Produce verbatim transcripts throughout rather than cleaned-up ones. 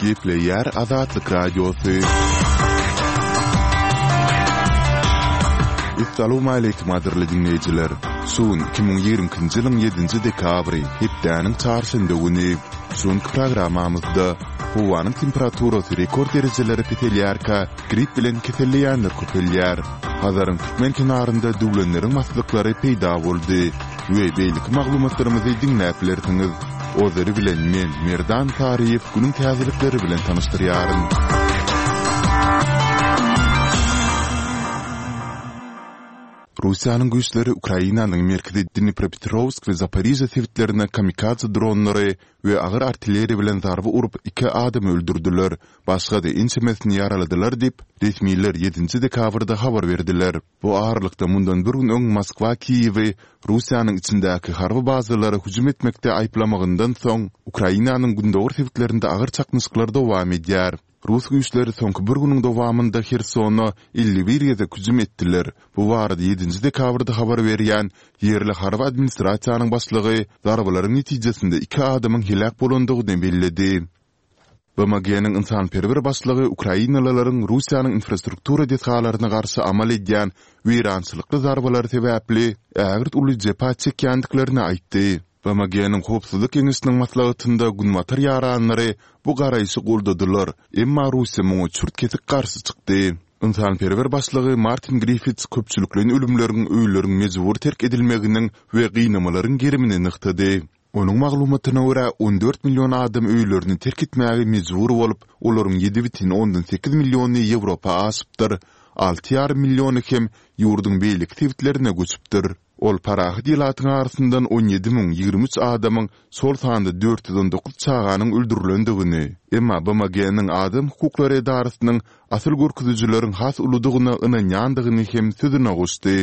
Gepleyer Azatlık Radyosu. Assalamu alaykum adirli dinleyiciler. Sun iki bin yirminki ýylyň ýedinji dekabry hepdäniň çarşynda güni sun programamyzda howanyň temperaturasy rekord derejeleri petelýärkä, grip bilen keselleýänler köpelýär. Hazaryň türkmen kenarynda döwlenleriň maslyklary peýda boldy. We beýlik maglumatlarymyzy dinläp bilersiňiz. Ozary bilen men Merdan Tariýew günüň täzelikleri bilen tanıştyrýaryn. Rusiýanyň güýçleri Ukrainanyň merkezi Dnipropetrovsk we Zaporizhia sewitlerine kamikaze dronlary we agyr artilleriýa bilen zarby urup iki adam öldürdiler. Başga da inçemesini yaraladylar diýip resmiýetler ýedinji dekabrda habar berdiler. Bu aýrlykda mundan bir gün öň Moskwa, Kiýew Rusiýanyň içindäki harby bazalary hüjüm etmekde aýplamagyndan soň Ukrainanyň gündäwir sewitlerinde agyr çakmyşyklar dowam edýär. Rus güýçleri soňky bir günüň dowamynda Hersony elli bir ýerde hüjüm etdiler. Bu barada ýedinji dekabrda habar berýän ýerli harby administrasiýanyň başlygy zarbalaryň netijesinde iki adamyň helak bolandygyny bellädi. B M G-niň insanperwer başlygy Ukrainalaryň Rusiýanyň infrastruktura detalaryna garşy amal edýän weýrançylykly zarbalary sebäpli ägirt uly jepä çekýändiklerini aýtdy. B M G-niň howpsuzlyk keňeşiniň maslahatynda günmatar ýaranlary bu garaýşy goldadylar, emma Russiýa muňa çürt kesik garşy çykdy. İnsanperwer başlygy Martin Griffiths köpçüliklerin ölümleriň öýleriň mejbur terk edilmeginiň we gynamalaryň gerimini nyktady. Onuň maglumatyna görä on dört million adam öýlerini terk etmäge mejbur bolup, olaryň ýedi butun ondan sekiz milliony Ýewropa asypdyr, alty ýarym milliony hem ýurduň beýlik sewitlerine göçüpdir. Ol parahy diýlatyň arasyndan on ýedi miň ýigirmi üç adamyň sol sanda dört yüz on dokuz çağanyň öldürilendigini, emma B M G-niň adam hukuklary idarasynyň asyl görkezijileriň has uludygyna ynanýandygyny hem sözüne goşdy.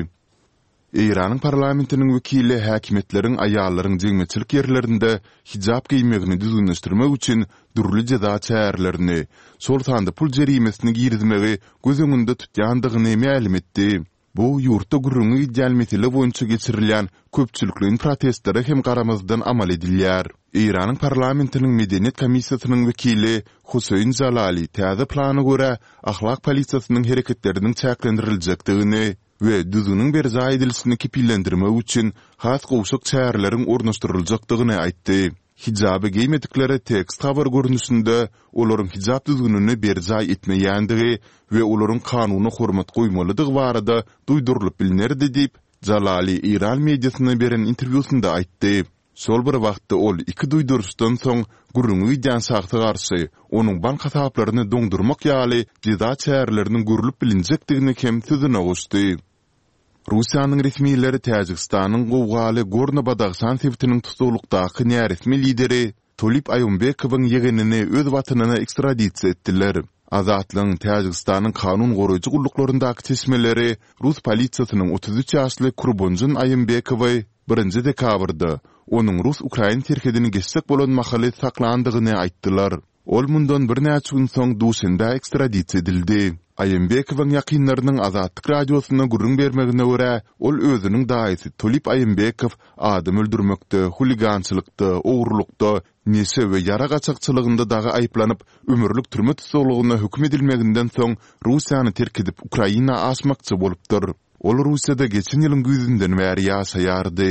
Iranyň parlamentiniň wekili häkimetleriň aýallaryň jeňmeçilik ýerlerinde hijab giýmegini düzgünleşdirmek üçin durly jaza çärlerini, sol sanda pul jerimesini girizmegi göz öňünde tutýandygyny ma'lum etdi. Bu ýurtda gürrüňi ideal boýunça geçirilýän köpçülikliň protestlere hem garamazdan amal edilýär. Iranyň parlamentiniň medeniýet komissiýasynyň wekili Huseyn Jalali täze plana görä ahlak polisiýasynyň hereketleriniň çäklendirilmekdigini we düzgünüň berza edilisini kepillendirmek üçin has gowşak çäreleriň ornaşdyryljakdygyny aýtdy. Hijaby giýmedikleri tekst habar görnüşinde olaryň hijab düzgününi berza etmeýändigi we olaryň kanuny hormat goýmalydygy barada duýdurylyp bilinirdi diýip Jalali Iran mediasyna beren interwýusynda aýtdy. Sol bir wagtda ol iki duýduruşdan soň gürrüňi ýan sagty garşy onuň bank hasaplaryny doňdurmak ýaly jaza çärelerini görülüp bilinjekdigini hem sözüne goşdy. Rusiýanyň resmiýetleri Täjikistanyň gowgaly Gorno-Badakhshan sewitiniň tutulukdaky näresmi lideri Tolip Aýymbekowyň ýegenini öz watynyna ekstradisiýa etdiler. Azatlyň Täjikistanyň kanun goraýjy gulluklaryndaky çeşmeleri Rus polisiýasynyň otuz üç ýaşly Kurbonjyn Aýymbekowy birinji dekabrda onuň Rus-Ukrain terkedini geçsek bolan mahaly saklandygyny aýtdylar. Ol mundan bir näçe gün soň duşynda ekstradisiýa edildi. Aýymbekowyň ýakynlarynyň Azatlyk radiosyna gürrüň bermegine görä, ol özüniň daýysy Tolip Aýymbekow adam öldürmekde, huligançylykda, ogrulukda, nese we ýara gaçakçylygynda dagy aýplanyp ömürlük türme tutulugyna hökm edilmeginden soň Rusiýany terk edip Ukraina aşmakçy bolupdyr. Ol Rusiýada geçen ýylyň güýzinden bäri ýaşaýardy.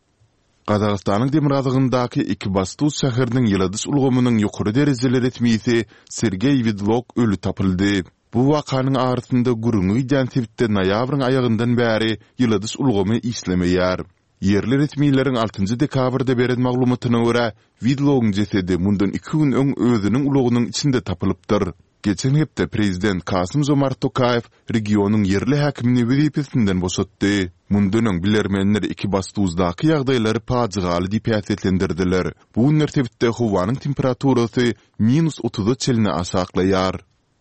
Qazaqstanyň Demirazygyndaky iki Bastus şäheriniň ýyldys ulgamynyň ýokary derejeleri etmisi Sergey Vidlok ölü tapyldy. Bu wakanyň arasynda gürrüňi ýan sewitde noýabryň aýagyndan bäri ýyldys ulgamy islemeýär. Yerli resmiýetleriň altynjy dekabrda beren maglumatyna görä, Vidlok'un jesedi mundan iki gün öň özüniň ulugynyň içinde tapylypdyr. Geçen hepde prezident Kasym-Jomart Tokayew regionyň yerli häkimini wezipesinden boşatdy. Mundan bilermenler iki Bastuzdaky ýagdaýlary paçygaly diýip ýaşatlendirdiler. Bu günler sewitde howanyň temperaturasy minus otuz çelini aşaklaýar.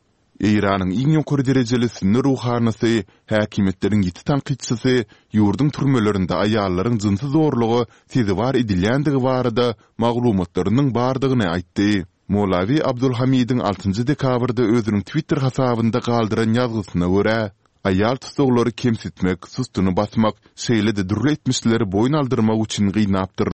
Iranyň iň ýokary derejeli sinni ruhanysy, häkimetleriň ýeti tanqidçisi ýurdun türmelerinde aýallaryň jynsy zorlugy sezibar edilýändigi barada maglumatlarynyň bardygyny aýtdy. Molavi Abdulhamidin altynjy dekabrda özüniň Twitter hasabynda galdyran ýazgysyna görä, aýal tutuklary kemsitmek, sustuny basmak, şeýle de durly etmişleri boyun aldyrmak üçin gynapdyr.